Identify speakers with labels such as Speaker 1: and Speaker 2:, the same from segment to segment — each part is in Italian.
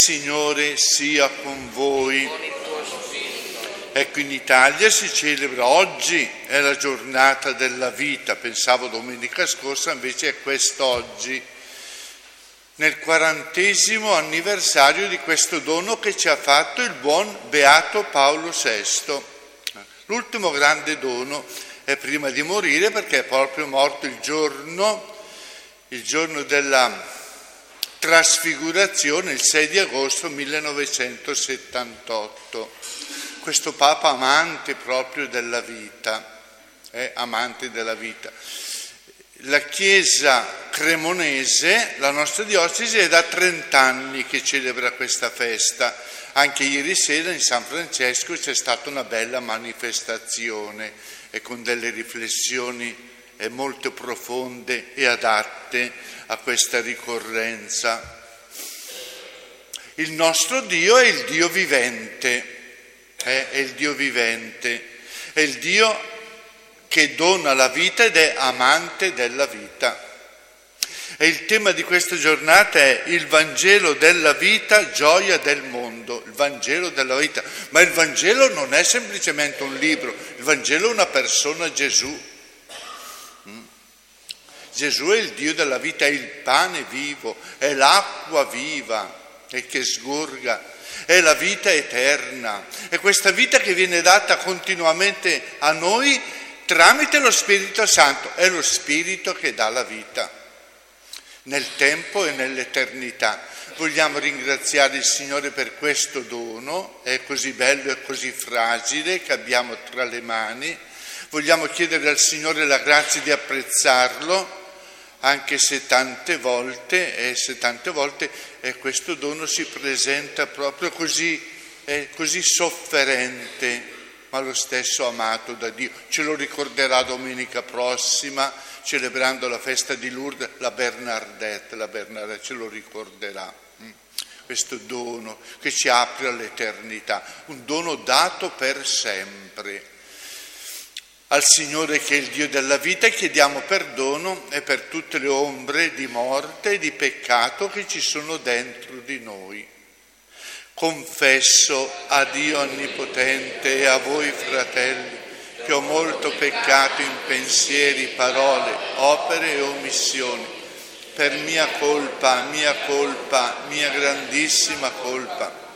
Speaker 1: Signore sia con voi.
Speaker 2: Con il tuo spirito.
Speaker 1: Ecco, in Italia si celebra oggi, è la giornata della vita, pensavo domenica scorsa, invece è quest'oggi, nel 40° anniversario di questo dono che ci ha fatto il buon Beato Paolo VI. L'ultimo grande dono è prima di morire, perché è proprio morto il giorno della trasfigurazione, il 6 di agosto 1978. Questo Papa amante proprio della vita, amante della vita. La Chiesa cremonese, la nostra diocesi, è da 30 anni che celebra questa festa. Anche ieri sera in San Francesco c'è stata una bella manifestazione e con delle riflessioni molto profonde e adatte a questa ricorrenza. Il nostro Dio è il Dio vivente, è il Dio vivente, è il Dio che dona la vita ed è amante della vita. E il tema di questa giornata è il Vangelo della vita, gioia del mondo, il Vangelo della vita. Ma il Vangelo non è semplicemente un libro, il Vangelo è una persona, Gesù. Gesù è il Dio della vita, è il pane vivo, è l'acqua viva e che sgorga, è la vita eterna. È questa vita che viene data continuamente a noi tramite lo Spirito Santo, è lo Spirito che dà la vita nel tempo e nell'eternità. Vogliamo ringraziare il Signore per questo dono, è così bello e così fragile che abbiamo tra le mani. Vogliamo chiedere al Signore la grazia di apprezzarlo, anche se tante volte questo dono si presenta proprio così sofferente, ma lo stesso amato da Dio. Ce lo ricorderà domenica prossima, celebrando la festa di Lourdes, la Bernardette ce lo ricorderà. Questo dono che ci apre all'eternità, un dono dato per sempre. Al Signore, che è il Dio della vita, chiediamo perdono e per tutte le ombre di morte e di peccato che ci sono dentro di noi. Confesso a Dio Onnipotente e a voi, fratelli, che ho molto peccato in pensieri, parole, opere e omissioni, per mia colpa, mia grandissima colpa.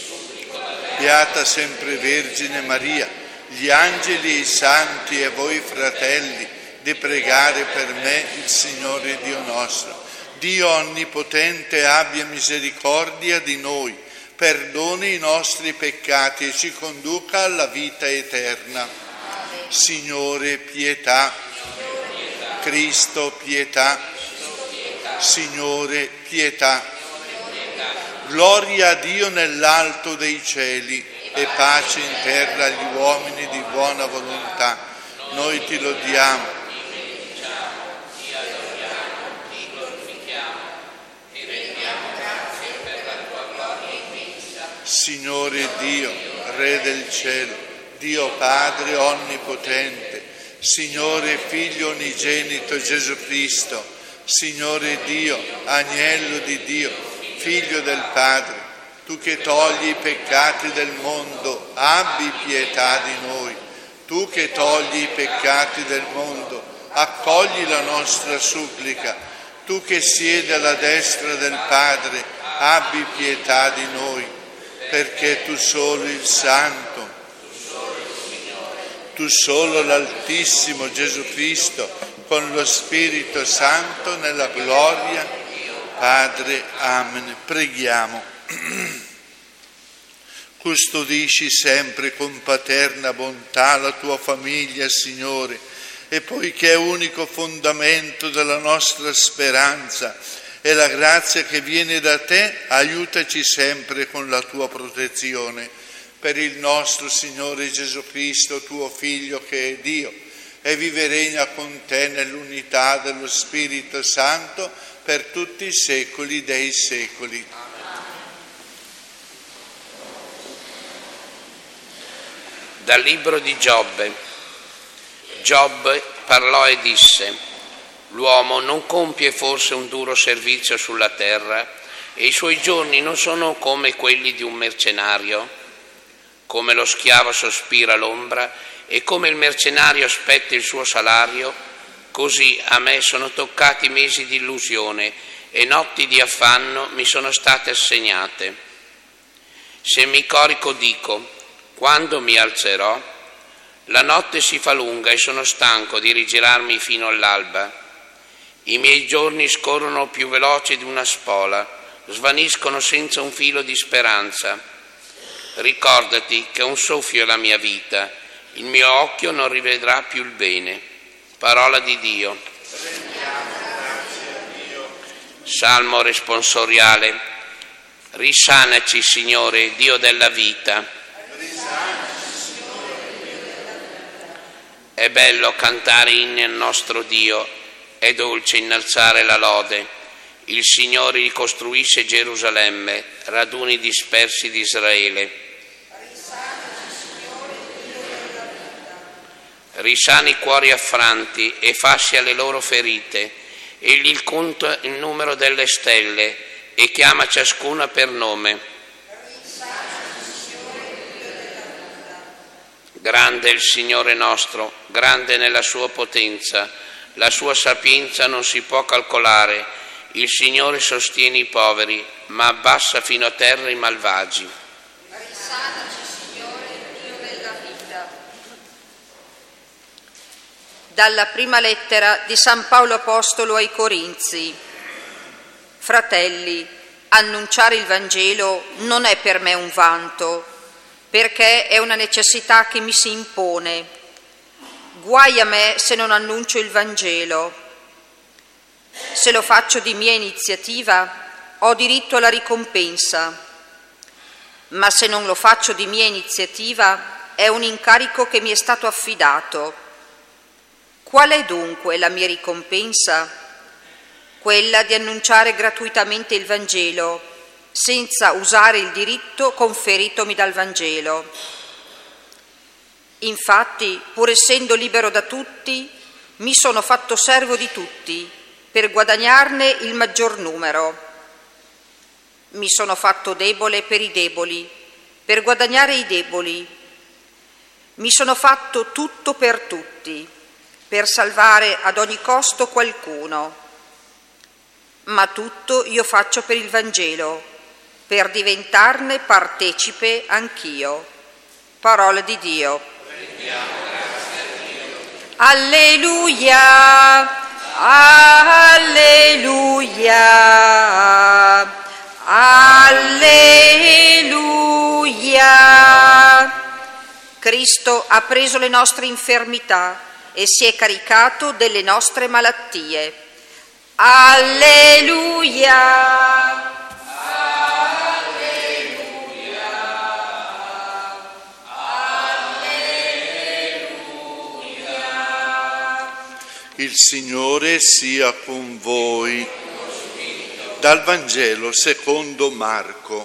Speaker 1: Beata sempre Vergine Maria, gli angeli e i santi e voi, fratelli, di pregare per me il Signore Dio nostro. Dio Onnipotente abbia misericordia di noi, perdoni i nostri peccati e ci conduca alla vita eterna. Signore, pietà. Cristo, pietà. Signore, pietà. Gloria a Dio nell'alto dei cieli e pace in terra agli uomini di buona volontà. Noi ti lodiamo,
Speaker 2: ti adoriamo, ti glorifichiamo, ti rendiamo grazie per la tua gloria immensa.
Speaker 1: Signore Dio, Re del cielo, Dio Padre onnipotente, Signore Figlio unigenito Gesù Cristo, Signore Dio, Agnello di Dio, Figlio del Padre, tu che togli i peccati del mondo, abbi pietà di noi. Tu che togli i peccati del mondo, accogli la nostra supplica. Tu che siedi alla destra del Padre, abbi pietà di noi, perché tu solo il Santo, tu solo l'Altissimo Gesù Cristo, con lo Spirito Santo, nella gloria, Padre. Amen. Preghiamo. Custodisci sempre con paterna bontà la tua famiglia, Signore, e poiché è unico fondamento della nostra speranza e la grazia che viene da te, aiutaci sempre con la tua protezione. Per il nostro Signore Gesù Cristo, tuo Figlio, che è Dio, e vive e regna con te nell'unità dello Spirito Santo per tutti i secoli dei secoli.
Speaker 2: Dal libro di Giobbe. Giobbe parlò e disse: l'uomo non compie forse un duro servizio sulla terra e i suoi giorni non sono come quelli di un mercenario. Come lo schiavo sospira l'ombra e come il mercenario aspetta il suo salario, così a me sono toccati mesi di illusione e notti di affanno mi sono state assegnate. Se mi corico dico, quando mi alzerò? La notte si fa lunga e sono stanco di rigirarmi fino all'alba. I miei giorni scorrono più veloci di una spola, svaniscono senza un filo di speranza. Ricordati che un soffio è la mia vita, il mio occhio non rivedrà più il bene. Parola di Dio. Salmo responsoriale. Risanaci, Signore, Dio della vita. È bello cantare inni al nostro Dio, è dolce innalzare la lode. Il Signore ricostruisce Gerusalemme, raduni dispersi di Israele. Risana i cuori affranti e fascia le loro ferite. Egli conta il numero delle stelle e chiama ciascuna per nome. Grande è il Signore nostro, grande nella sua potenza, la sua sapienza non si può calcolare. Il Signore sostiene i poveri, ma abbassa fino a terra i malvagi.
Speaker 3: Risanaci, Signore, Dio della vita. Dalla prima lettera di San Paolo Apostolo ai Corinzi. Fratelli, annunciare il Vangelo non è per me un vanto, perché è una necessità che mi si impone. Guai a me se non annuncio il Vangelo. Se lo faccio di mia iniziativa, ho diritto alla ricompensa, ma se non lo faccio di mia iniziativa, è un incarico che mi è stato affidato. Qual è dunque la mia ricompensa? Quella di annunciare gratuitamente il Vangelo, senza usare il diritto conferitomi dal Vangelo. Infatti, pur essendo libero da tutti, mi sono fatto servo di tutti per guadagnarne il maggior numero. Mi sono fatto debole per i deboli, per guadagnare i deboli. Mi sono fatto tutto per tutti, per salvare ad ogni costo qualcuno. Ma tutto io faccio per il Vangelo, per diventarne partecipe anch'io. Parola di Dio. Alleluia, alleluia, alleluia. Cristo ha preso le nostre infermità e si è caricato delle nostre malattie. Alleluia.
Speaker 1: Il Signore sia con voi. Dal Vangelo secondo Marco.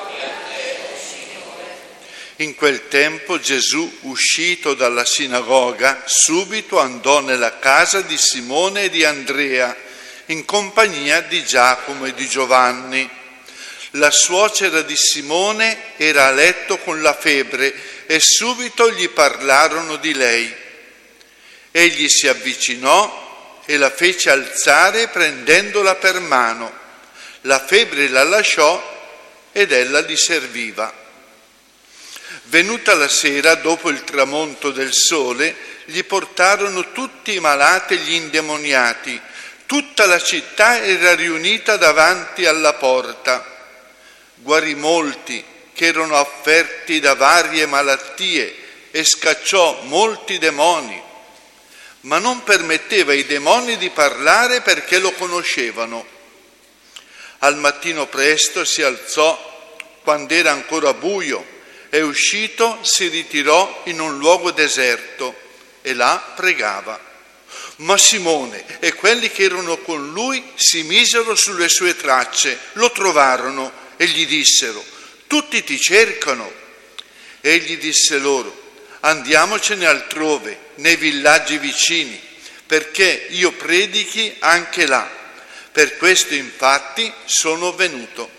Speaker 1: In quel tempo Gesù, uscito dalla sinagoga, subito andò nella casa di Simone e di Andrea, in compagnia di Giacomo e di Giovanni. La suocera di Simone era a letto con la febbre e subito gli parlarono di lei. Egli si avvicinò e la fece alzare prendendola per mano. La febbre la lasciò ed ella gli serviva. Venuta la sera, dopo il tramonto del sole, gli portarono tutti i malati e gli indemoniati. Tutta la città era riunita davanti alla porta. Guarì molti che erano afferti da varie malattie e scacciò molti demoni. Ma non permetteva ai demoni di parlare perché lo conoscevano. Al mattino presto si alzò, quando era ancora buio, e uscito si ritirò in un luogo deserto e là pregava. Ma Simone e quelli che erano con lui si misero sulle sue tracce, lo trovarono e gli dissero: tutti ti cercano. Egli disse loro: andiamocene altrove, nei villaggi vicini, perché io predichi anche là. Per questo infatti sono venuto.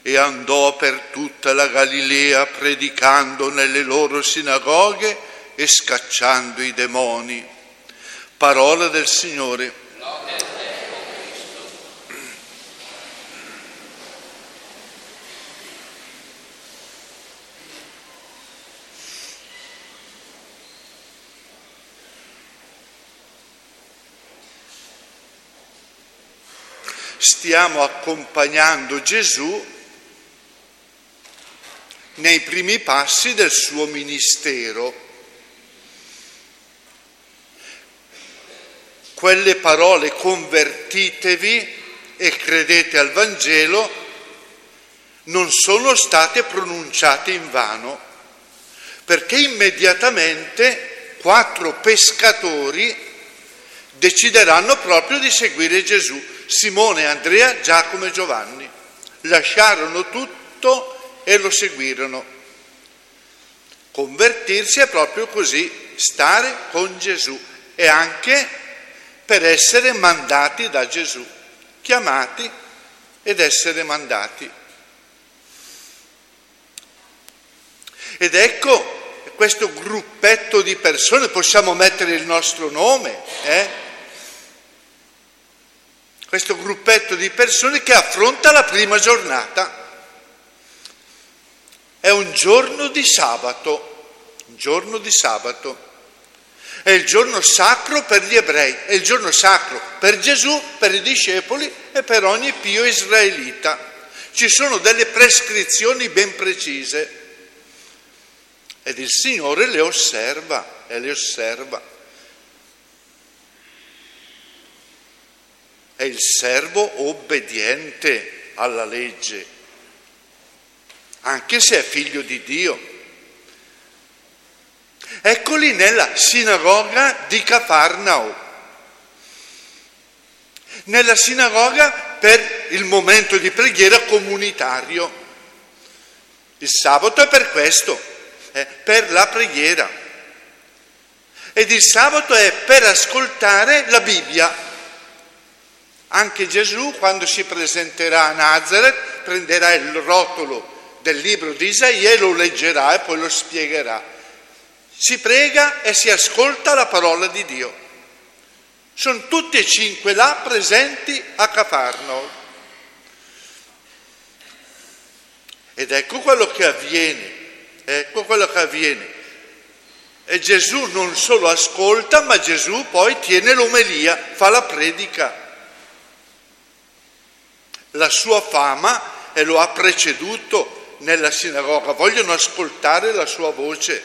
Speaker 1: e andò per tutta la Galilea predicando nelle loro sinagoghe e scacciando i demoni. Parola del Signore. Stiamo accompagnando Gesù nei primi passi del suo ministero. Quelle parole convertitevi e credete al Vangelo non sono state pronunciate in vano, perché immediatamente 4 pescatori decideranno proprio di seguire Gesù. Simone, Andrea, Giacomo e Giovanni lasciarono tutto e lo seguirono. Convertirsi è proprio così, stare con Gesù e anche per essere mandati da Gesù, chiamati ed essere mandati. Ed ecco questo gruppetto di persone, possiamo mettere il nostro nome, questo gruppetto di persone che affronta la prima giornata. È un giorno di sabato, È il giorno sacro per gli ebrei, è il giorno sacro per Gesù, per i discepoli e per ogni pio israelita. Ci sono delle prescrizioni ben precise ed il Signore le osserva e le osserva. È il servo obbediente alla legge, anche se è figlio di Dio. Eccoli nella sinagoga di Cafarnao, nella sinagoga per il momento di preghiera comunitario. Il sabato è per questo, per la preghiera. Ed il sabato è per ascoltare la Bibbia. Anche Gesù, quando si presenterà a Nazareth, prenderà il rotolo del libro di Isaia e lo leggerà e poi lo spiegherà. Si prega e si ascolta la parola di Dio. Sono tutti e 5 là presenti a Cafarnao. Ed ecco quello che avviene, E Gesù non solo ascolta, ma Gesù poi tiene l'omelia, fa la predica. La sua fama e lo ha preceduto nella sinagoga, vogliono ascoltare la sua voce.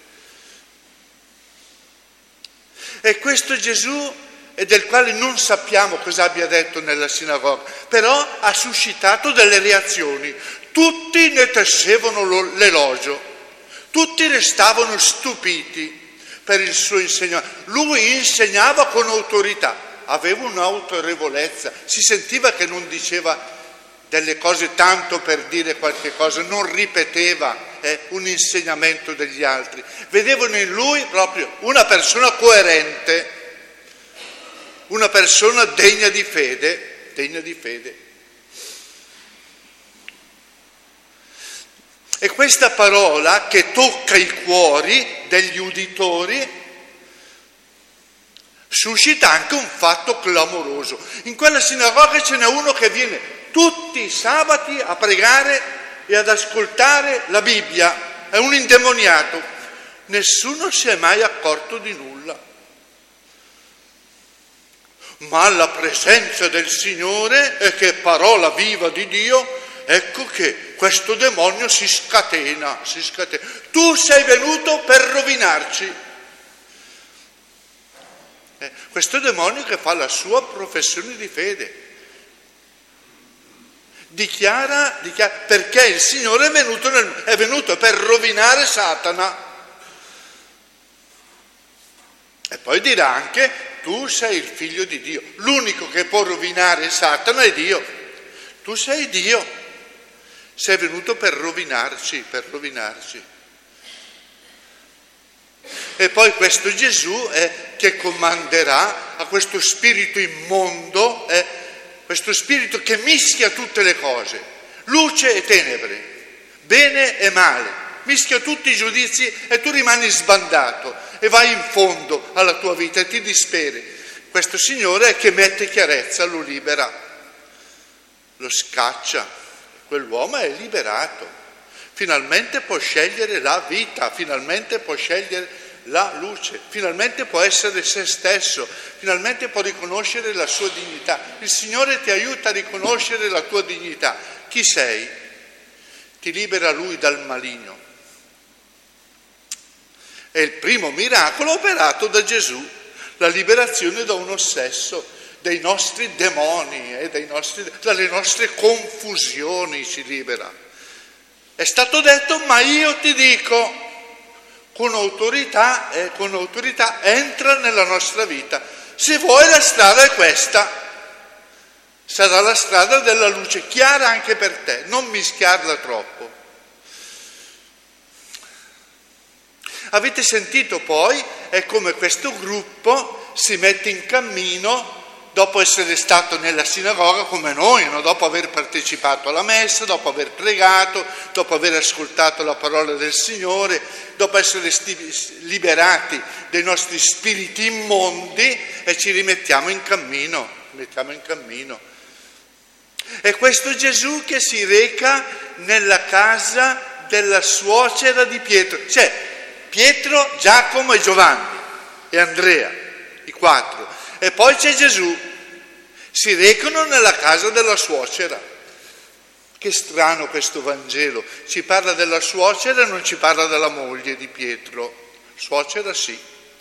Speaker 1: E questo Gesù, del quale non sappiamo cosa abbia detto nella sinagoga, però ha suscitato delle reazioni. Tutti ne tessevano l'elogio, tutti restavano stupiti per il suo insegnamento. Lui insegnava con autorità. Aveva un'autorevolezza, si sentiva che non diceva delle cose tanto per dire qualche cosa, non ripeteva un insegnamento degli altri. Vedevano in lui proprio una persona coerente, una persona degna di fede. E questa parola che tocca i cuori degli uditori suscita anche un fatto clamoroso. In quella sinagoga ce n'è uno che viene tutti i sabati a pregare e ad ascoltare la Bibbia, è un indemoniato. Nessuno si è mai accorto di nulla. Ma alla presenza del Signore, e che è parola viva di Dio, ecco che questo demonio si scatena. Tu sei venuto per rovinarci. Questo demonio che fa la sua professione di fede dichiara perché il Signore è venuto per rovinare Satana, e poi dirà anche tu sei il figlio di Dio. L'unico che può rovinare Satana è Dio. Tu sei Dio, sei venuto per rovinarci. E poi questo Gesù che comanderà a questo spirito immondo, questo spirito che mischia tutte le cose. luce e tenebre, bene e male, mischia tutti i giudizi e tu rimani sbandato e vai in fondo alla tua vita e ti disperi. Questo Signore che mette chiarezza, lo libera, lo scaccia, quell'uomo è liberato, finalmente può scegliere la vita, finalmente può scegliere la luce, finalmente può essere se stesso, finalmente può riconoscere la sua dignità. Il Signore ti aiuta a riconoscere la tua dignità. Chi sei? Ti libera Lui dal maligno. È il primo miracolo operato da Gesù, la liberazione da un ossesso, dei nostri demoni e dalle nostre confusioni ci libera. È stato detto, ma io ti dico, con autorità entra nella nostra vita. Se vuoi la strada è questa, sarà la strada della luce, chiara anche per te, non mischiarla troppo. Avete sentito poi, è come questo gruppo si mette in cammino dopo essere stato nella sinagoga come noi, no? Dopo aver partecipato alla messa, dopo aver pregato, dopo aver ascoltato la parola del Signore, dopo essere liberati dai nostri spiriti immondi e ci rimettiamo in cammino. È questo Gesù che si reca nella casa della suocera di Pietro, cioè Pietro, Giacomo e Giovanni e Andrea, i 4. E poi c'è Gesù, si recano nella casa della suocera. Che strano questo Vangelo, ci parla della suocera e non ci parla della moglie di Pietro. Suocera sì.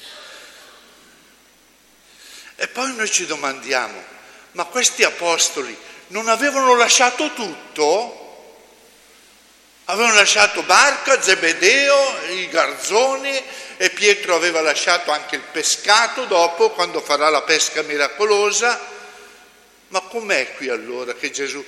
Speaker 1: E poi noi ci domandiamo, ma questi apostoli non avevano lasciato tutto? Avevano lasciato barca, Zebedeo, i garzoni, e Pietro aveva lasciato anche il pescato dopo, quando farà la pesca miracolosa. Ma com'è qui allora che Gesù,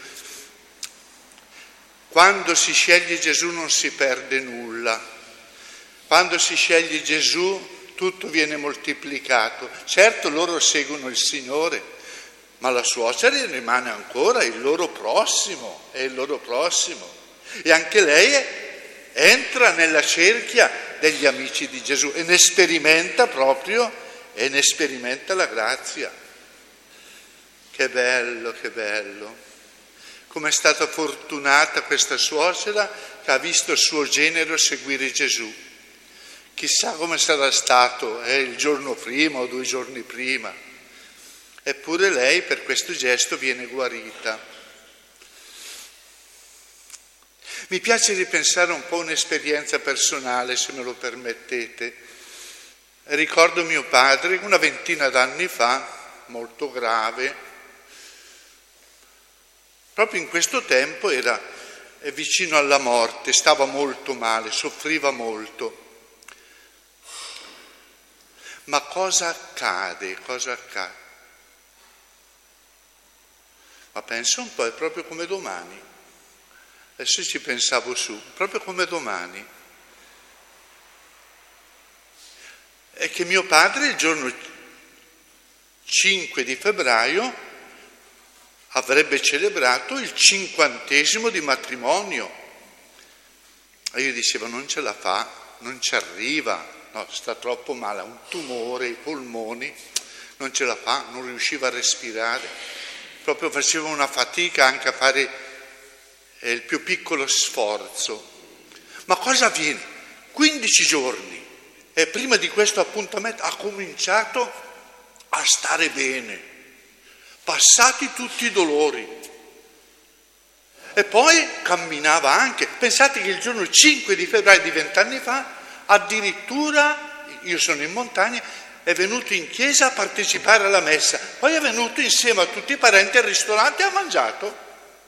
Speaker 1: quando si sceglie Gesù non si perde nulla, quando si sceglie Gesù tutto viene moltiplicato. Certo loro seguono il Signore, ma la suocera rimane ancora il loro prossimo, è il loro prossimo. E anche lei entra nella cerchia degli amici di Gesù e ne sperimenta la grazia. Che bello, che bello. Come è stata fortunata questa suocera che ha visto il suo genero seguire Gesù. Chissà come sarà stato il giorno prima o 2 giorni prima. Eppure lei per questo gesto viene guarita. Mi piace ripensare un po' un'esperienza personale, se me lo permettete. Ricordo mio padre, una ventina d'anni fa, molto grave. Proprio in questo tempo era vicino alla morte, stava molto male, soffriva molto. Ma cosa accade? Ma penso un po', è proprio come domani. Adesso ci pensavo su, proprio come domani. È che mio padre il giorno 5 di febbraio avrebbe celebrato il 50° di matrimonio. E io dicevo, non ce la fa, non ci arriva, no, sta troppo male, ha un tumore ai polmoni, non ce la fa, non riusciva a respirare, proprio faceva una fatica anche a fare il più piccolo sforzo. Ma cosa avviene? 15 giorni e prima di questo appuntamento ha cominciato a stare bene, passati tutti i dolori, e poi camminava anche. Pensate che il giorno 5 di febbraio di 20 anni fa addirittura, io sono in montagna, è venuto in chiesa a partecipare alla messa, poi è venuto insieme a tutti i parenti al ristorante e ha mangiato.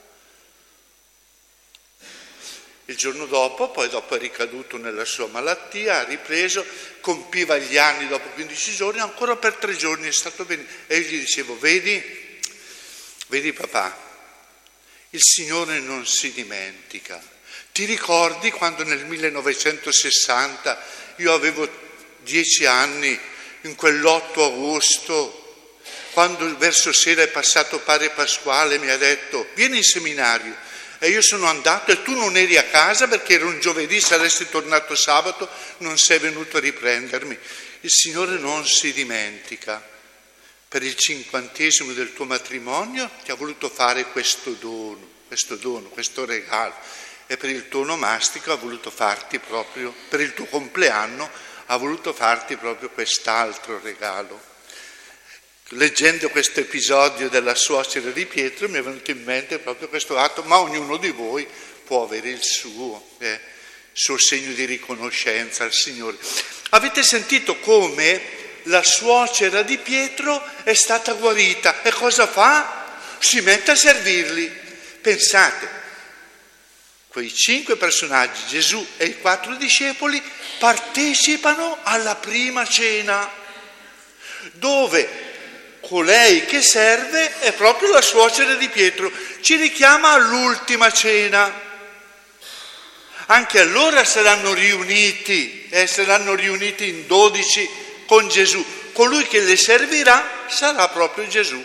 Speaker 1: Il giorno dopo, poi dopo è ricaduto nella sua malattia, ha ripreso, compiva gli anni dopo 15 giorni, ancora per 3 giorni è stato bene. E io gli dicevo, vedi papà, il Signore non si dimentica. Ti ricordi quando nel 1960 io avevo 10 anni, in quell'8 agosto, quando verso sera è passato padre Pasquale, mi ha detto, vieni in seminario. E io sono andato e tu non eri a casa perché era un giovedì, saresti tornato sabato, non sei venuto a riprendermi. Il Signore non si dimentica. Per il 50° del tuo matrimonio ti ha voluto fare questo dono, questo regalo. E per il tuo onomastico ha voluto farti proprio, per il tuo compleanno ha voluto farti proprio quest'altro regalo. Leggendo questo episodio della suocera di Pietro mi è venuto in mente proprio questo atto, ma ognuno di voi può avere il suo segno di riconoscenza al Signore. Avete sentito come la suocera di Pietro è stata guarita e cosa fa? Si mette a servirli. Pensate, quei 5 personaggi, Gesù e i 4 discepoli, partecipano alla prima cena, dove colei che serve è proprio la suocera di Pietro, ci richiama all'ultima cena. Anche allora saranno riuniti in 12 con Gesù. Colui che le servirà sarà proprio Gesù.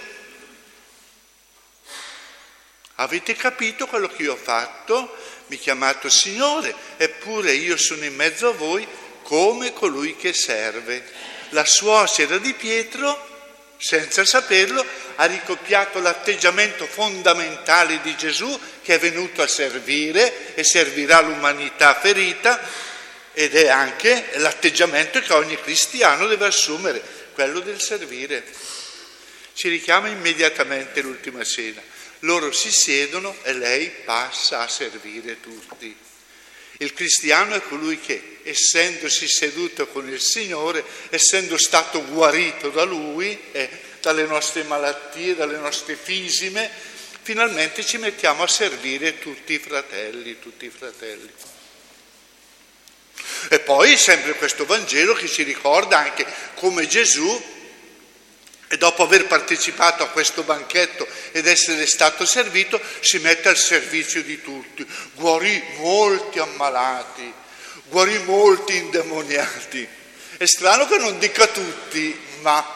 Speaker 1: Avete capito quello che io ho fatto? Mi chiamato Signore, eppure io sono in mezzo a voi come colui che serve. La suocera di Pietro, senza saperlo, ha ricopiato l'atteggiamento fondamentale di Gesù, che è venuto a servire e servirà l'umanità ferita, ed è anche l'atteggiamento che ogni cristiano deve assumere, quello del servire. Ci richiama immediatamente l'ultima cena. Loro si siedono e lei passa a servire tutti. Il cristiano è colui che, essendosi seduto con il Signore, essendo stato guarito da Lui, dalle nostre malattie, dalle nostre fisime, finalmente ci mettiamo a servire tutti i fratelli. E poi sempre questo Vangelo che ci ricorda anche come Gesù, e dopo aver partecipato a questo banchetto ed essere stato servito, si mette al servizio di tutti. Guarì molti ammalati, guarì molti indemoniati. È strano che non dica tutti, ma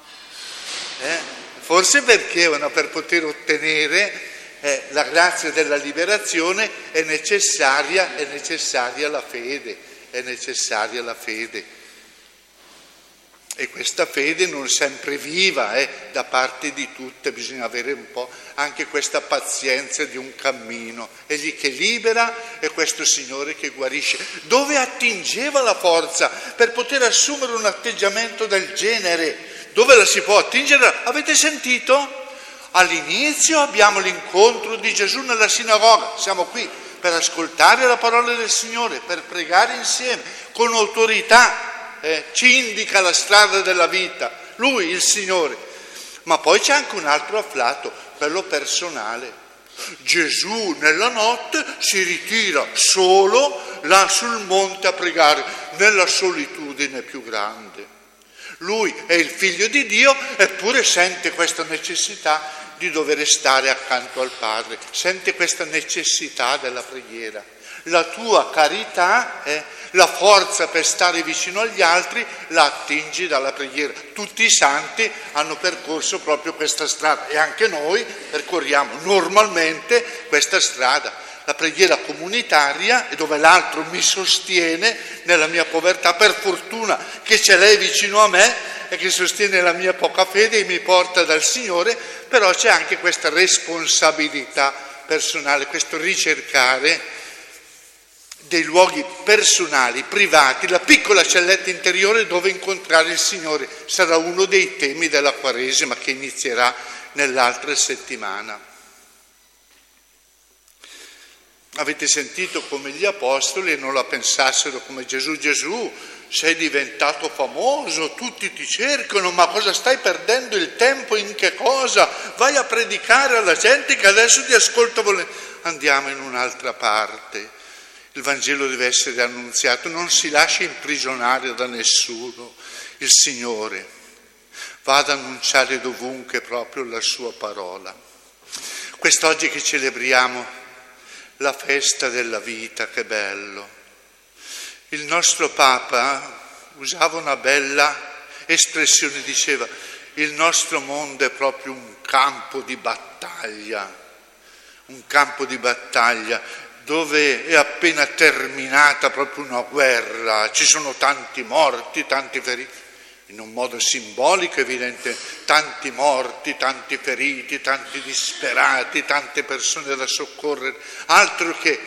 Speaker 1: forse perché per poter ottenere la grazia della liberazione è necessaria la fede, E questa fede non sempre viva da parte di tutte, bisogna avere un po' anche questa pazienza di un cammino. Egli che libera è questo Signore che guarisce. Dove attingeva la forza per poter assumere un atteggiamento del genere? Dove la si può attingere? Avete sentito? All'inizio abbiamo l'incontro di Gesù nella sinagoga, siamo qui per ascoltare la parola del Signore, per pregare insieme, con autorità. Ci indica la strada della vita, Lui, il Signore. Ma poi c'è anche un altro afflato, quello personale. Gesù nella notte si ritira solo là sul monte a pregare, nella solitudine più grande. Lui è il Figlio di Dio, eppure sente questa necessità di dover stare accanto al Padre, sente questa necessità della preghiera. La tua carità, la forza per stare vicino agli altri, la attingi dalla preghiera. Tutti i santi hanno percorso proprio questa strada e anche noi percorriamo normalmente questa strada. La preghiera comunitaria, dove l'altro mi sostiene nella mia povertà, per fortuna che ce l'è vicino a me e che sostiene la mia poca fede e mi porta dal Signore, però c'è anche questa responsabilità personale, questo ricercare dei luoghi personali, privati, la piccola celletta interiore dove incontrare il Signore. Sarà uno dei temi della Quaresima che inizierà nell'altra settimana. Avete sentito come gli apostoli non la pensassero come Gesù. Gesù, sei diventato famoso, tutti ti cercano, ma cosa stai perdendo il tempo? In che cosa? Vai a predicare alla gente che adesso ti ascolta volentieri. Andiamo in un'altra parte. Il Vangelo deve essere annunziato, non si lascia imprigionare da nessuno. Il Signore va ad annunciare dovunque proprio la sua parola. Quest'oggi che celebriamo la festa della vita, che bello. Il nostro Papa usava una bella espressione, diceva: il nostro mondo è proprio un campo di battaglia. un campo di battaglia dove è appena terminata proprio una guerra, ci sono tanti morti, tanti feriti, in un modo simbolico evidente, tanti morti, tanti feriti, tanti disperati, tante persone da soccorrere, altro che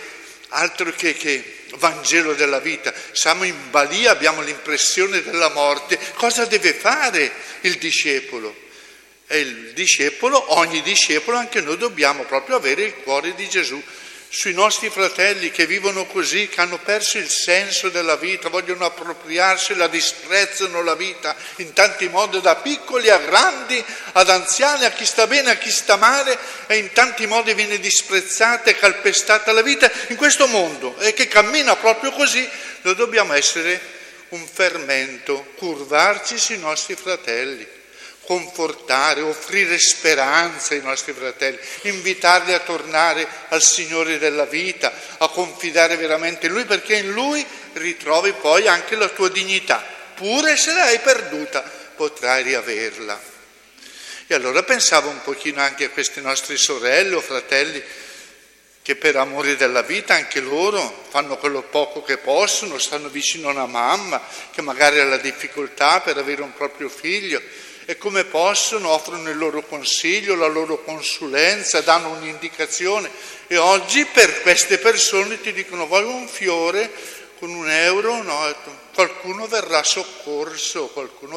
Speaker 1: Vangelo della vita. Siamo in balia, abbiamo l'impressione della morte. Cosa deve fare il discepolo? E il discepolo, ogni discepolo, anche noi dobbiamo proprio avere il cuore di Gesù sui nostri fratelli che vivono così, che hanno perso il senso della vita, vogliono appropriarsi, la disprezzano la vita in tanti modi, da piccoli a grandi, ad anziani, a chi sta bene, a chi sta male, e in tanti modi viene disprezzata e calpestata la vita in questo mondo, e che cammina proprio così. Noi dobbiamo essere un fermento, curvarci sui nostri fratelli, confortare, offrire speranza ai nostri fratelli, invitarli a tornare al Signore della vita, a confidare veramente in Lui, perché in Lui ritrovi poi anche la tua dignità, pure se l'hai perduta potrai riaverla. E allora pensavo un pochino anche a queste nostre sorelle o fratelli che per amore della vita anche loro fanno quello poco che possono, stanno vicino a una mamma che magari ha la difficoltà per avere un proprio figlio, e come possono offrono il loro consiglio, la loro consulenza, danno un'indicazione. E oggi per queste persone ti dicono: voglio un fiore con €1, no, qualcuno verrà soccorso.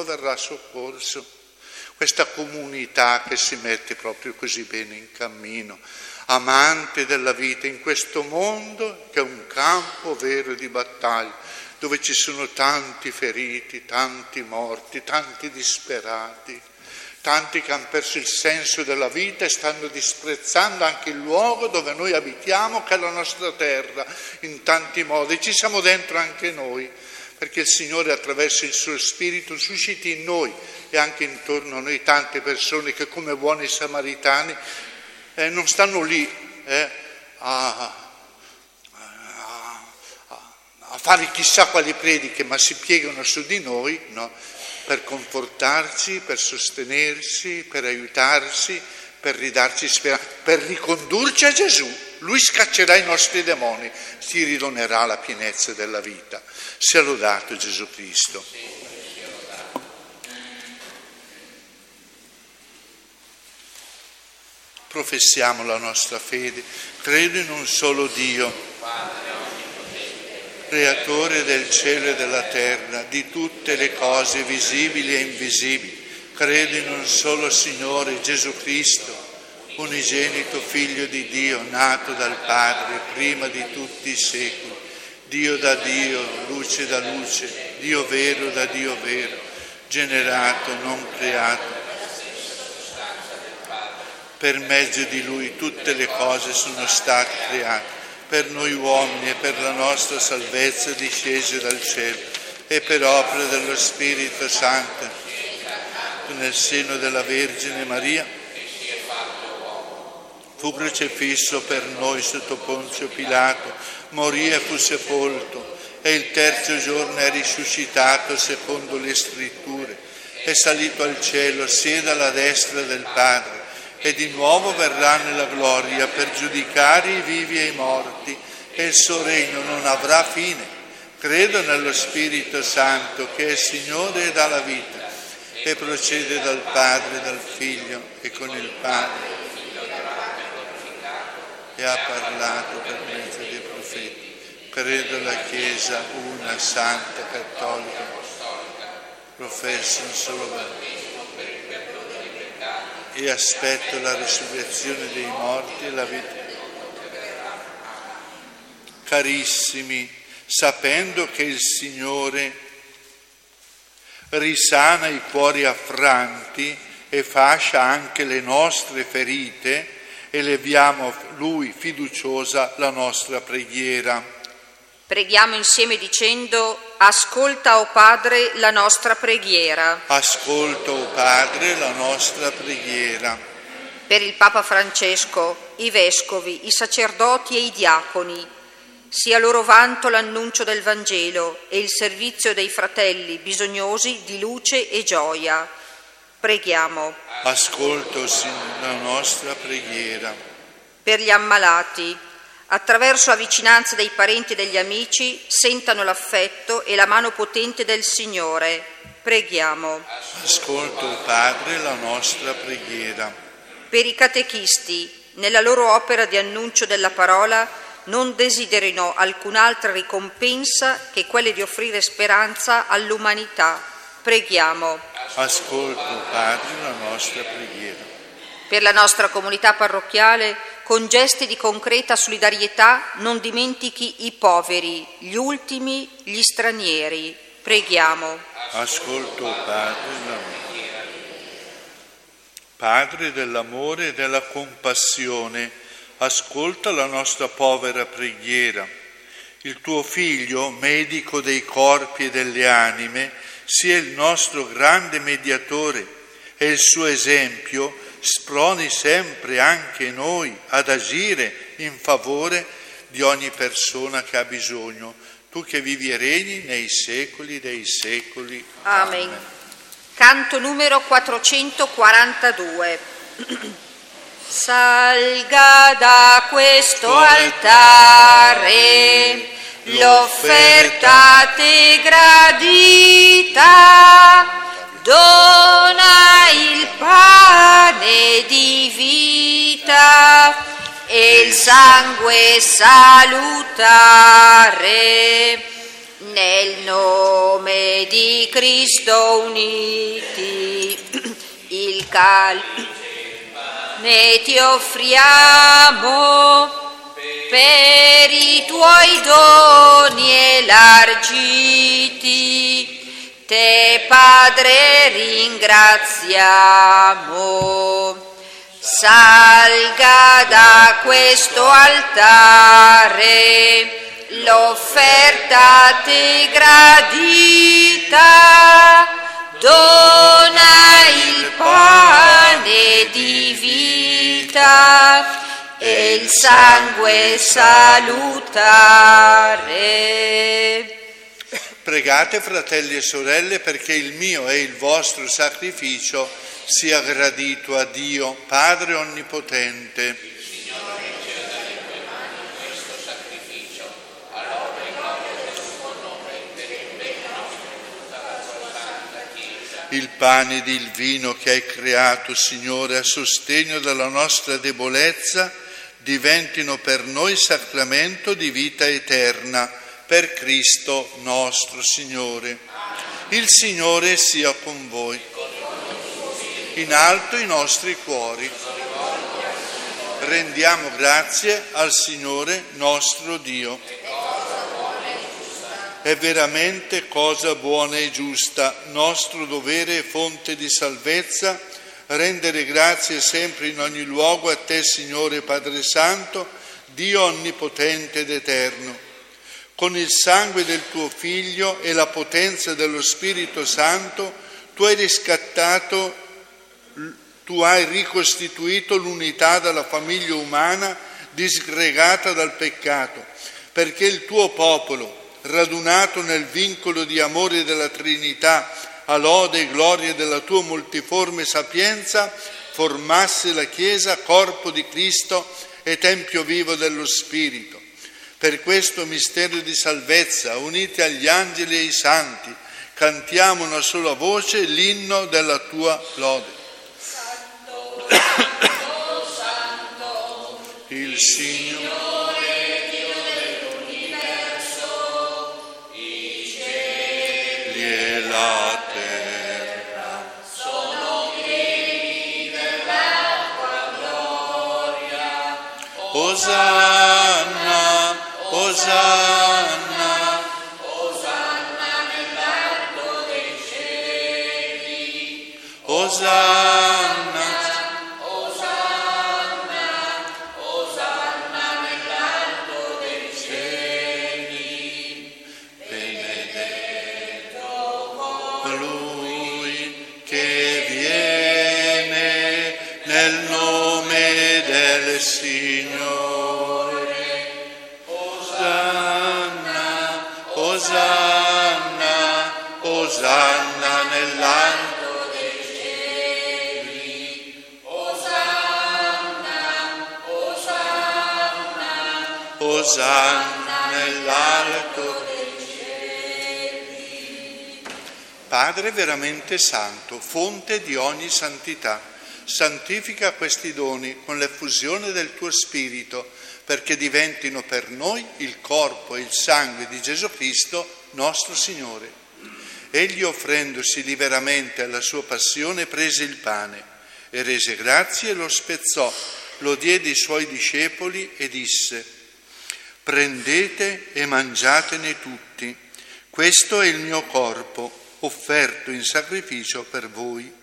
Speaker 1: Questa comunità che si mette proprio così bene in cammino, amante della vita in questo mondo che è un campo vero di battaglia, dove ci sono tanti feriti, tanti morti, tanti disperati, tanti che hanno perso il senso della vita e stanno disprezzando anche il luogo dove noi abitiamo, che è la nostra terra, in tanti modi. Ci siamo dentro anche noi, perché il Signore attraverso il suo Spirito susciti in noi e anche intorno a noi tante persone che come buoni samaritani non stanno lì a fare chissà quali prediche, ma si piegano su di noi, no? Per confortarci, per sostenerci, per aiutarci, per ridarci speranza, per ricondurci a Gesù. Lui scaccerà i nostri demoni, ci ridonerà la pienezza della vita. Sia lodato Gesù Cristo. Professiamo la nostra fede. Credo in un solo Dio, Creatore del cielo e della terra, di tutte le cose visibili e invisibili. Credo in un solo Signore, Gesù Cristo, unigenito Figlio di Dio, nato dal Padre prima di tutti i secoli, Dio da Dio, luce da luce, Dio vero da Dio vero, generato, non creato. Per mezzo di Lui tutte le cose sono state create, per noi uomini e per la nostra salvezza discese dal cielo, e per opera dello Spirito Santo, nel seno della Vergine Maria, fu crocifisso per noi sotto Ponzio Pilato, morì e fu sepolto, e il terzo giorno è risuscitato secondo le Scritture, è salito al cielo, siede alla destra del Padre, e di nuovo verrà nella gloria per giudicare i vivi e i morti, e il suo regno non avrà fine. Credo nello Spirito Santo, che è Signore e dà la vita, e procede dal Padre e dal Figlio, e con il Padre, e ha parlato per mezzo dei profeti. Credo alla Chiesa una, santa, cattolica, professo un solo Vangelo, e aspetto la risurrezione dei morti e la vita. Carissimi, sapendo che il Signore risana i cuori affranti e fascia anche le nostre ferite, eleviamo a Lui fiduciosa la nostra preghiera.
Speaker 3: Preghiamo insieme dicendo: ascolta, o Padre, la nostra preghiera.
Speaker 1: Ascolta, o Padre, la nostra preghiera.
Speaker 3: Per il Papa Francesco, i vescovi, i sacerdoti e i diaconi, sia loro vanto l'annuncio del Vangelo e il servizio dei fratelli bisognosi di luce e gioia. Preghiamo.
Speaker 1: Ascolta, o Signore, la nostra preghiera.
Speaker 3: per gli ammalati, attraverso la vicinanza dei parenti e degli amici, sentano l'affetto e la mano potente del Signore. Preghiamo.
Speaker 1: Ascolta, o Padre, la nostra preghiera.
Speaker 3: Per i catechisti, nella loro opera di annuncio della parola, non desiderino alcun'altra ricompensa che quella di offrire speranza all'umanità. Preghiamo.
Speaker 1: Ascolta, o Padre, la nostra preghiera.
Speaker 3: Per la nostra comunità parrocchiale, con gesti di concreta solidarietà, non dimentichi i poveri, gli ultimi, gli stranieri. Preghiamo.
Speaker 1: Ascolta, o Padre, Padre dell'amore e della compassione, ascolta la nostra povera preghiera. Il tuo Figlio, medico dei corpi e delle anime, sia il nostro grande mediatore e il suo esempio sproni sempre anche noi ad agire in favore di ogni persona che ha bisogno. Tu che vivi e regni nei secoli dei secoli.
Speaker 3: Amen. Canto numero 442. Salga da questo altare l'offerta a te gradita, dona il pane di vita e il sangue salutare. Nel nome di Cristo uniti, il ne ti offriamo per i tuoi doni elargiti. Te, Padre, ringraziamo. Salga da questo altare l'offerta a te gradita, dona il pane di vita e il sangue salutare.
Speaker 1: Pregate, fratelli e sorelle, perché il mio e il vostro sacrificio sia gradito a Dio, Padre Onnipotente. Il pane ed il vino che hai creato, Signore, a sostegno della nostra debolezza, diventino per noi sacramento di vita eterna, per Cristo nostro Signore. Il Signore sia con voi. In alto i nostri cuori. Rendiamo grazie al Signore nostro Dio. È veramente cosa buona e giusta, nostro dovere e fonte di salvezza, rendere grazie sempre in ogni luogo a te, Signore Padre Santo, Dio onnipotente ed eterno. Con il sangue del tuo Figlio e la potenza dello Spirito Santo, tu hai ricostituito l'unità della famiglia umana disgregata dal peccato, perché il tuo popolo, radunato nel vincolo di amore della Trinità, a lode e gloria della tua multiforme sapienza, formasse la Chiesa, corpo di Cristo e tempio vivo dello Spirito. Per questo mistero di salvezza, uniti agli angeli e ai santi, cantiamo una sola voce l'inno della tua lode. Santo, Santo, il Signore la terra sono pieni dell'acqua gloria. Osanna, Osanna, Osanna nell'alto dei cieli. Osanna, Osanna, Osanna nell'alto dei cieli. Benedetto colui che viene nel nome del Signore. Osanna, Osanna, Osanna nell'alto dei cieli. Osanna, Osanna. Osanna nell'alto dei cieli. Padre veramente santo, fonte di ogni santità, santifica questi doni con l'effusione del tuo Spirito, perché diventino per noi il corpo e il sangue di Gesù Cristo, nostro Signore. Egli, offrendosi liberamente alla sua passione, prese il pane e rese grazie e lo spezzò, lo diede ai suoi discepoli e disse: prendete e mangiatene tutti, questo è il mio corpo, offerto in sacrificio per voi.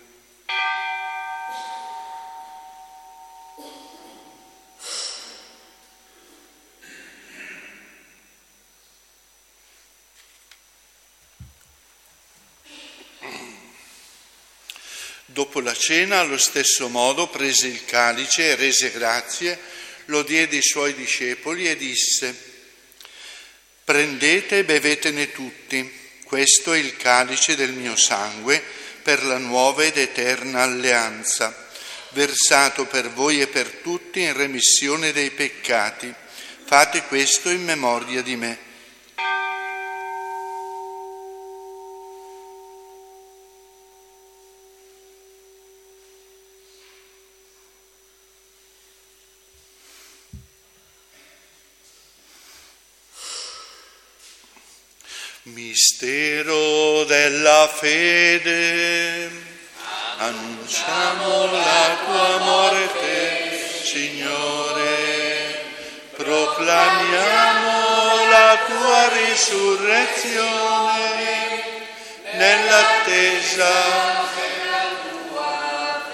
Speaker 1: Dopo la cena, allo stesso modo, prese il calice e rese grazie, lo diede ai suoi discepoli e disse: prendete e bevetene tutti, questo è il calice del mio sangue per la nuova ed eterna alleanza, versato per voi e per tutti in remissione dei peccati. Fate questo in memoria di me. Mistero della fede, annunciamo la tua morte, Signore, proclamiamo la tua risurrezione nell'attesa della tua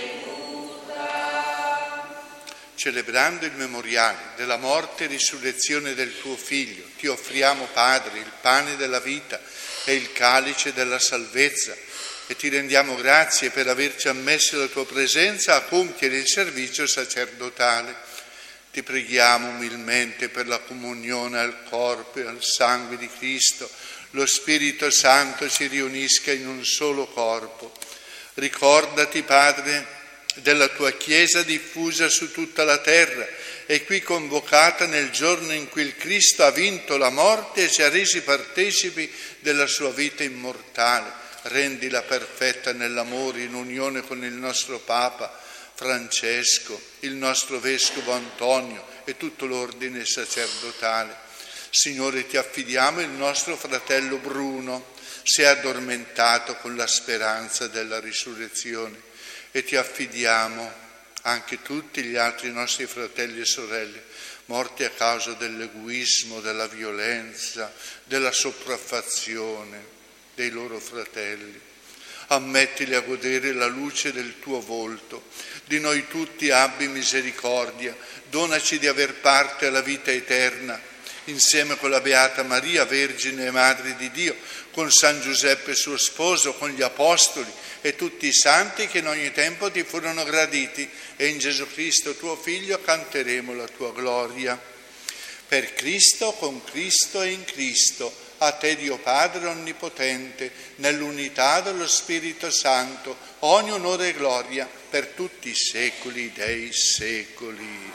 Speaker 1: venuta. Celebrando il memoriale della morte e risurrezione del tuo Figlio, ti offriamo, Padre, il pane della vita e il calice della salvezza, e ti rendiamo grazie per averci ammesso la tua presenza a compiere il servizio sacerdotale. Ti preghiamo umilmente per la comunione al corpo e al sangue di Cristo. Lo Spirito Santo ci riunisca in un solo corpo. Ricordati, Padre, della tua Chiesa diffusa su tutta la terra e qui convocata nel giorno in cui il Cristo ha vinto la morte e ci ha resi partecipi della sua vita immortale. Rendila perfetta nell'amore, in unione con il nostro Papa Francesco, il nostro Vescovo Antonio e tutto l'ordine sacerdotale. Signore, ti affidiamo il nostro fratello Bruno, si è addormentato con la speranza della risurrezione, e ti affidiamo anche tutti gli altri nostri fratelli e sorelle morti a causa dell'egoismo, della violenza, della sopraffazione dei loro fratelli. Ammettili a godere la luce del tuo volto. Di noi tutti abbi misericordia, donaci di aver parte alla vita eterna, insieme con la Beata Maria, Vergine e Madre di Dio, con San Giuseppe suo sposo, con gli Apostoli e tutti i santi che in ogni tempo ti furono graditi, e in Gesù Cristo tuo Figlio canteremo la tua gloria. Per Cristo, con Cristo e in Cristo, a te Dio Padre Onnipotente, nell'unità dello Spirito Santo, ogni onore e gloria per tutti i secoli dei secoli.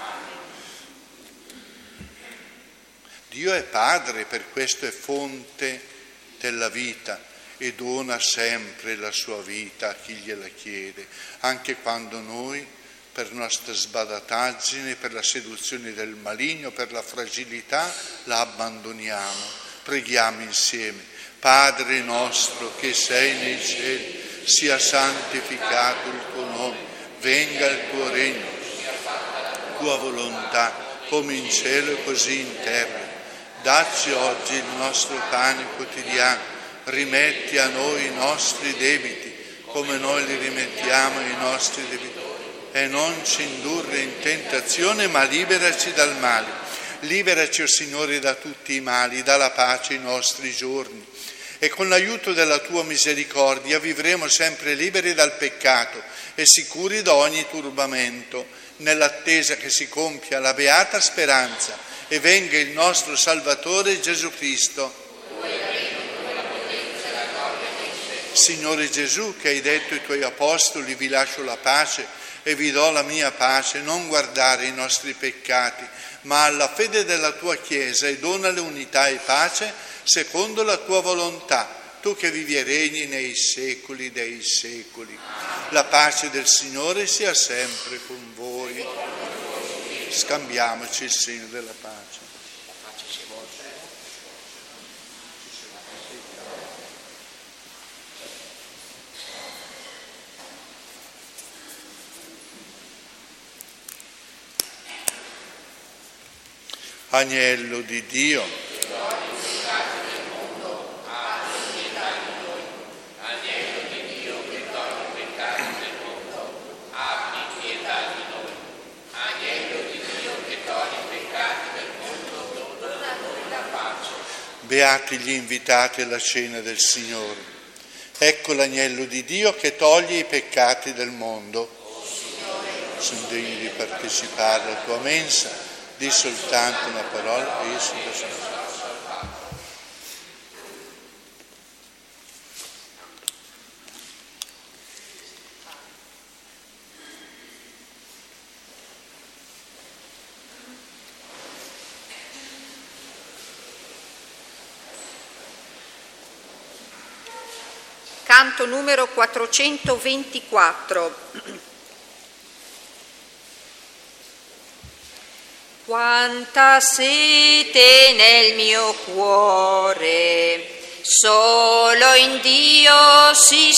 Speaker 1: Dio è Padre, per questo è fonte della vita e dona sempre la sua vita a chi gliela chiede, anche quando noi, per nostra sbadataggine, per la seduzione del maligno, per la fragilità, la abbandoniamo. Preghiamo insieme. Padre nostro che sei nei cieli, sia santificato il tuo nome, venga il tuo regno, tua volontà, come in cielo e così in terra. Dacci oggi il nostro pane quotidiano, rimetti a noi i nostri debiti, come noi li rimettiamo ai nostri debitori, e non ci indurre in tentazione, ma liberaci dal male. Liberaci, o Signore, da tutti i mali, dalla pace i nostri giorni, e con l'aiuto della tua misericordia vivremo sempre liberi dal peccato e sicuri da ogni turbamento, nell'attesa che si compia la beata speranza e venga il nostro Salvatore Gesù Cristo. Signore Gesù, che hai detto ai tuoi apostoli: vi lascio la pace e vi do la mia pace, non guardare i nostri peccati, ma alla fede della tua Chiesa, e donale unità e pace secondo la tua volontà, tu che vivi e regni nei secoli dei secoli. La pace del Signore sia sempre con voi. Scambiamoci il segno della pace. Agnello di Dio. Beati gli invitati alla cena del Signore. Ecco l'agnello di Dio che toglie i peccati del mondo. Sono degni di partecipare alla tua mensa, di soltanto una parola e io sono salvato.
Speaker 3: Canto numero 424. Quanta sete nel mio cuore, solo in Dio si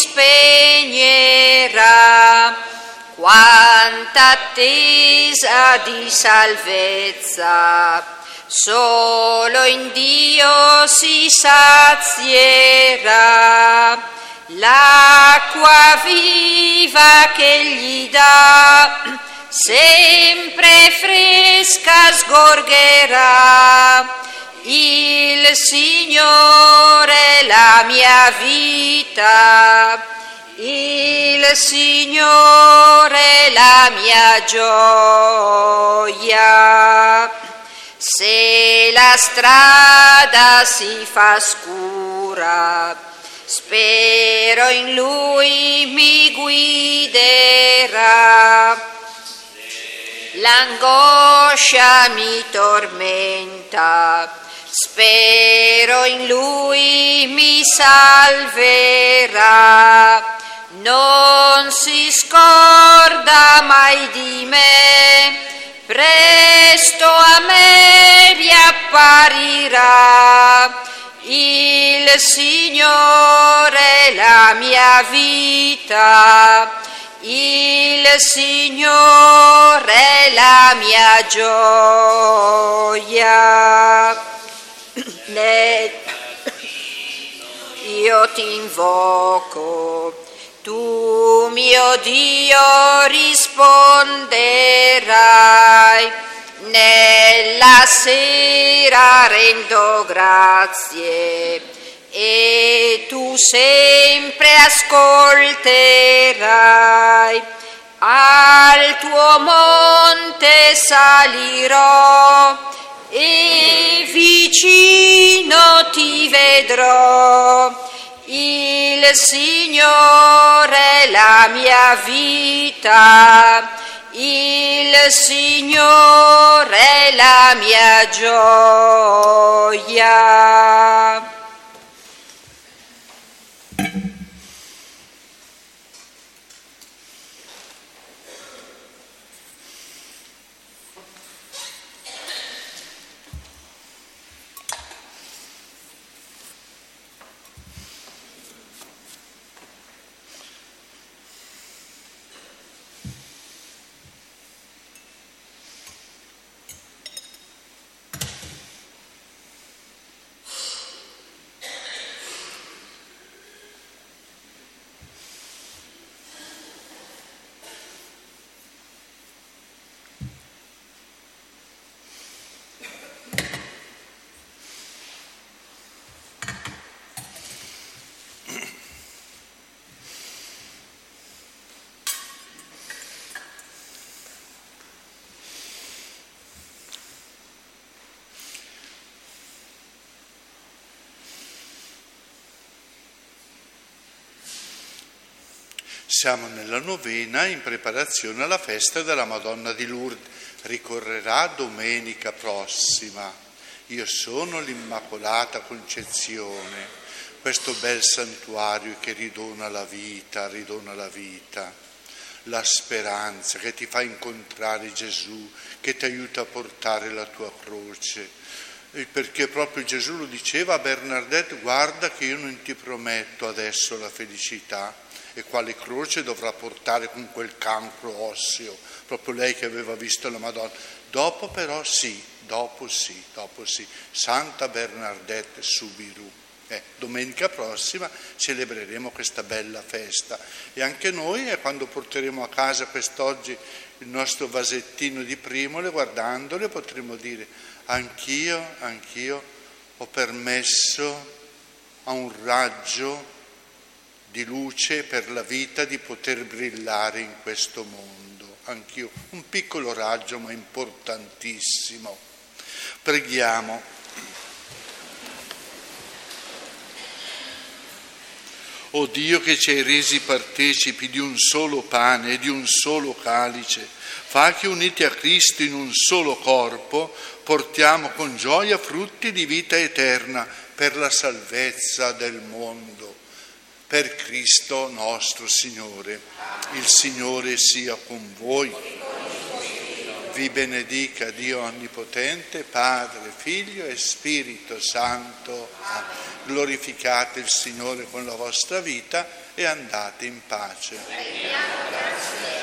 Speaker 3: spegnerà. Quanta attesa di salvezza, solo in Dio si sazierà. L'acqua viva che gli dà, sempre fresca sgorgerà. Il Signore la mia vita, il Signore la mia gioia. Se la strada si fa scura, spero in Lui mi guiderà. L'angoscia mi tormenta, spero in Lui mi salverà. Non si scorda mai di me, presto a me riapparirà. Il Signore la mia vita, il Signore la mia gioia. Io ti invoco, tu mio Dio risponderai. Nella sera rendo grazie e tu sempre ascolterai. Al tuo monte salirò e vicino ti vedrò. Il Signore la mia vita, il Signore la mia gioia.
Speaker 1: Siamo nella novena in preparazione alla festa della Madonna di Lourdes. Ricorrerà domenica prossima. Io sono l'Immacolata Concezione, questo bel santuario che ridona la vita, la speranza, che ti fa incontrare Gesù, che ti aiuta a portare la tua croce. Perché proprio Gesù lo diceva a Bernadette: guarda che io non ti prometto adesso la felicità, e quale croce dovrà portare con quel cancro osseo, proprio lei che aveva visto la Madonna. Dopo però sì, dopo sì. Santa Bernadette Soubirous. Domenica prossima celebreremo questa bella festa, e anche noi quando porteremo a casa quest'oggi il nostro vasettino di primole, guardandole potremo dire: anch'io ho permesso a un raggio di luce per la vita di poter brillare in questo mondo. Anch'io, un piccolo raggio ma importantissimo. Preghiamo. O Dio, che ci hai resi partecipi di un solo pane e di un solo calice, fa che uniti a Cristo in un solo corpo portiamo con gioia frutti di vita eterna per la salvezza del mondo. Per Cristo nostro Signore. Il Signore sia con voi. Vi benedica Dio Onnipotente, Padre, Figlio e Spirito Santo. Glorificate il Signore con la vostra vita e andate in pace.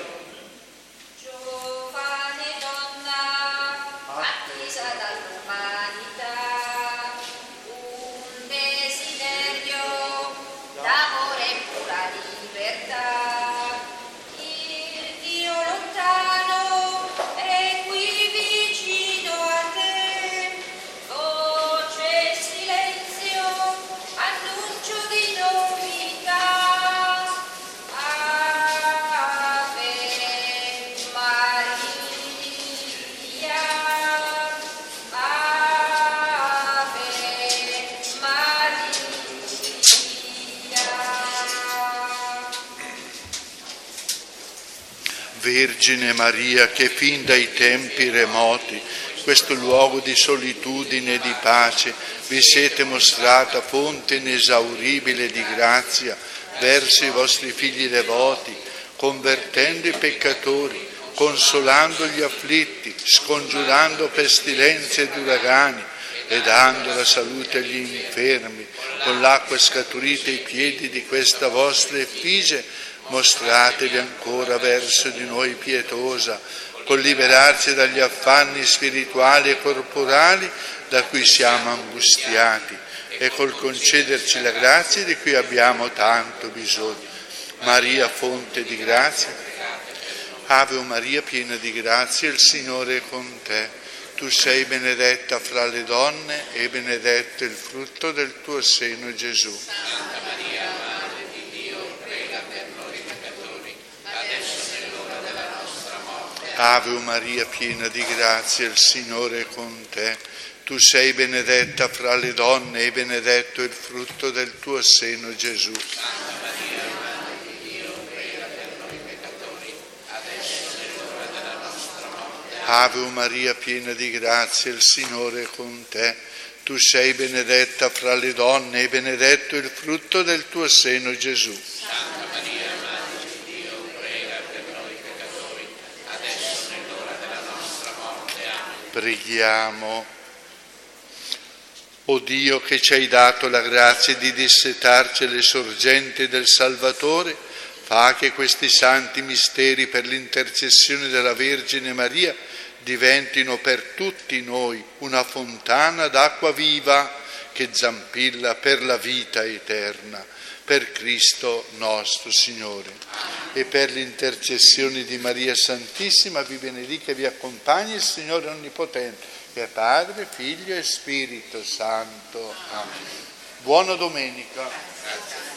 Speaker 1: Vergine Maria, che fin dai tempi remoti, questo luogo di solitudine e di pace, vi siete mostrata fonte inesauribile di grazia verso i vostri figli devoti, convertendo i peccatori, consolando gli afflitti, scongiurando pestilenze ed uragani e dando la salute agli infermi. Con l'acqua scaturita ai piedi di questa vostra effigie, mostratevi ancora verso di noi pietosa, col liberarci dagli affanni spirituali e corporali da cui siamo angustiati e col concederci la grazia di cui abbiamo tanto bisogno. Maria, fonte di grazia. Ave Maria, piena di grazia, il Signore è con te. Tu sei benedetta fra le donne e benedetto il frutto del tuo seno, Gesù.
Speaker 2: Santa Maria, Madre di Dio, prega per noi peccatori, adesso è l'ora della nostra morte.
Speaker 1: Ave Maria, piena di grazia, il Signore è con te. Tu sei benedetta fra le donne e benedetto il frutto del tuo seno, Gesù.
Speaker 2: Santa Maria, Madre di Dio, prega per noi peccatori, adesso è l'ora della nostra morte.
Speaker 1: Ave Maria, piena di grazia, il Signore è con te. Tu sei benedetta fra le donne e benedetto il frutto del tuo seno, Gesù.
Speaker 2: Santa Maria, Madre di Dio, prega per noi peccatori, adesso è l'ora della nostra morte. Amen.
Speaker 1: Preghiamo. O Dio, che ci hai dato la grazia di dissetarci le sorgenti del Salvatore, fa che questi santi misteri per l'intercessione della Vergine Maria diventino per tutti noi una fontana d'acqua viva che zampilla per la vita eterna. Per Cristo nostro Signore. E per l'intercessione di Maria Santissima vi benedica e vi accompagni il Signore Onnipotente, che è Padre, Figlio e Spirito Santo. Amen. Buona domenica.
Speaker 2: Grazie.